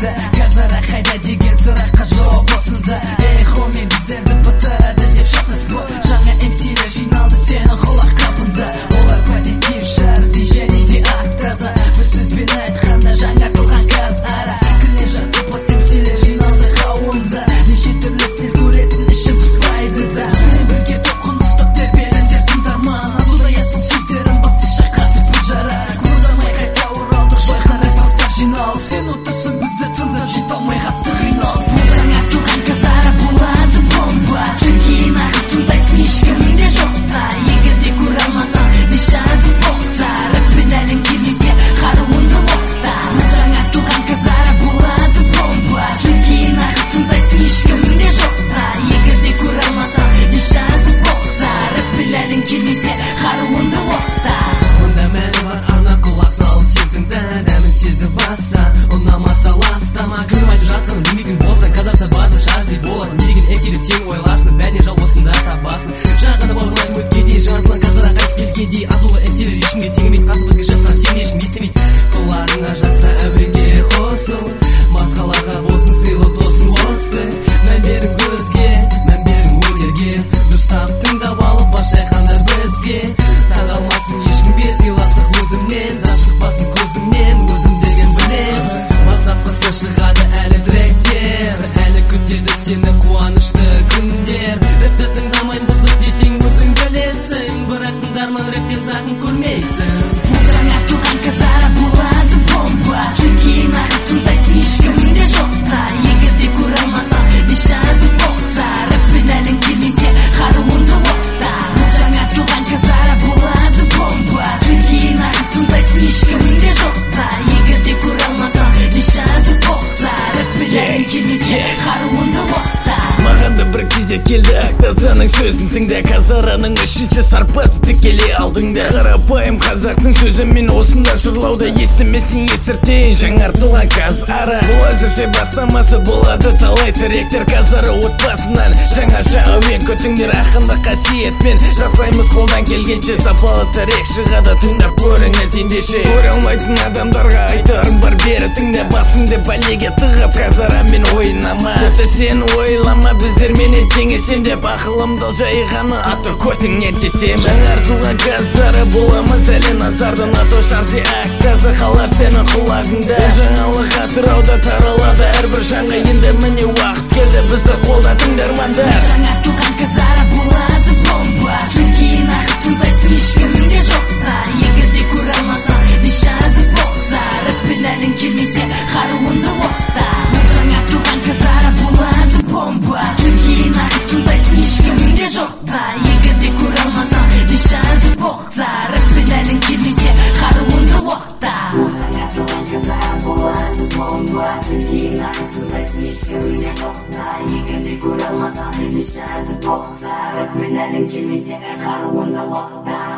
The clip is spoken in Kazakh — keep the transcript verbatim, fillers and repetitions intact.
сынды, қазір қайда деген сұраққа жауап осында. Эй хоми, біздерді бітіреді деп шатыс бұл. Жаңа эмсилер жиналды сенің құлақ қапында. Олар позитив шарси және де ақ таза. Бір сөзбен айтқанда жаңартылған қаз ара. Келе жақты пос эмсилер жиналды қауымда. Неше түрлі стиль көресін іші пыспайды да. Бірге толқын ұстап тербеліңдер тыңдарман. Азудаясың сөздерін басты шайқасып бұл жара. Көрдамай қайта оралды жойқан рэпақтар жинал. Сен отырсың бізді тыңдап жете алмай қатты қиналып. Жаңа туған қазара болады бомба. Сен кейін ағып тыңдайсың ешкімде жоқта. Егерде көре алмасаң дешазы боқта. Рэппен әлің келмесе қаруыңды оқта. Жаңа туған қазара болады бомба. Сен кейін ағып тыңдайсың ешкімде жоқта. Егерде көре алмасаң дешазы боқта. Рэппен әлің келмесе қаруыңды оқта. Онда мәні бар ана құлақ салып сен тыңда. Дәмін сезіп баста, ұнамаса ластама. Күнім айтып жатқаным демейтін болсаң қазақта басы шарзи болады. Не деген эмси деп сен ойларсың, бәріне жау осында табасың. Жағаны бауырмайтын өткендей, жаңартылған қазара қайтып келгендей. Азулы эмсилер ешкімге теңемейді, қарсы бізге шыққан сен ешкім естемейді. Құлағыңа жақса әуенге қосыл, басқаларға болсын сыйлық досың осы. Мән берің сөзге, мән берің өнерге, дұрыстап тыңдап алып бас шайқаңдар бізге. Таңғалмасын ешкімге сыйластық өзімнен, жас шықпасын көзімнен, өзім деген білем. Бастапқысы шығады әлі тректер, әлі күтеді сені қуанышты күндер. Рэпті тыңдамайын бұзық десең өзің білесің, бірақ тыңдарман рэптен зақым көрмейсің. Жаңа туған қазара болады бомба. Сен кейін ағып тыңдайсың ешкімде жоқта. Егерде көре алмасаң дешазы боқта. Рэппен әлің келмесе қаруыңды оқта. Жаңа туған қазара болады бомба. Сен кейін ағып тыңдайсың ешкімде жоқта. Егерде көре алмасаң дешазы боқта. Рэппен әлің келмесе қаруыңды оқта. Маған да бір кезде келді Ақтазаның сөзін тыңда. Қазараның үшінші сарпасы тікелей алдыңда. Қарапайым қазақтың сөзі мен осында жырлауда. Естімесін естіртейін жаңартылған қазара. Бұл әзірше бастамасы болады талай тіректер. Қазара отбасынан жаңаша әуен көтіңдер. Ақындық қасиетпен жасаймыз қолдан келгенше. Сапалы тірек шығады тыңдап көріңіз ендеше. Көре алмайтын адамдарға айтарым бар бері тыңда. Басыңды бәлеге тығып қазарамен ойнама. Тіпті сен ойлама біздер менен теңесем деп. Ақылымды жайғаны атыр көтіңнен тесем. Жаңартылған қазара боламыз әлі назардан. Ато шарси ақ таза қалар сенің құлағыңда. Жаңалық атырауда таралады әрбір жанға. Енді міне уақыт келді бізді қолда тыңдармандар. Жаңа туған қазара болады бомба. Сен кейін ағып тыңдайсың ешкімде жоқта. Егерде көре алмасаң дешазы боқта. Рэппен әлің келмесе қаруыңды оқта. Жаңа туған қазара болады бомба. Сен кейін ағып тыңдайсың ешкімде жоқта. Егерде көре алмасаң дешазы боқта. Рэппен әлің келмесе қаруыңды оқта. Жаңа туған қазара болады бомба. Сен кейін ағып тыңдайсың ешкімде жоқта. Егерде көре алмасаң дешазы боқта. Рэппен әлің келмесе қаруыңды оқта.